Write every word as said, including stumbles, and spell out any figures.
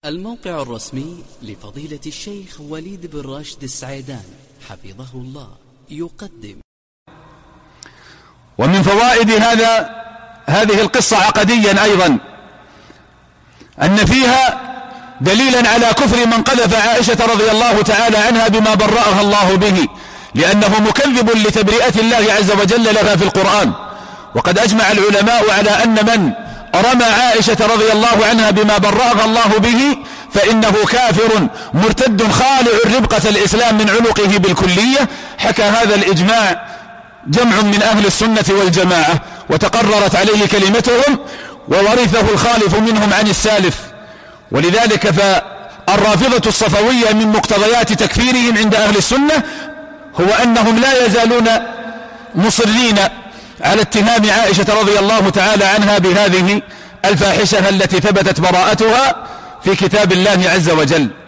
الموقع الرسمي لفضيلة الشيخ وليد بن راشد السعيدان حفظه الله يقدم. ومن فوائد هذا هذه القصة عقديا أيضا أن فيها دليلا على كفر من قذف عائشة رضي الله تعالى عنها بما برأها الله به، لأنه مكذب لتبرئة الله عز وجل لها في القرآن. وقد أجمع العلماء على أن من رمى عائشة رضي الله عنها بما برأها الله به فإنه كافر مرتد خالع ربقة الإسلام من عنقه بالكلية. حكى هذا الإجماع جمع من أهل السنة والجماعة وتقررت عليه كلمتهم، وورثه الخالف منهم عن السالف. ولذلك فالرافضة الصفوية من مقتضيات تكفيرهم عند أهل السنة هو أنهم لا يزالون مصرين على اتهام عائشة رضي الله تعالى عنها بهذه الفاحشة التي ثبتت براءتها في كتاب الله عز وجل.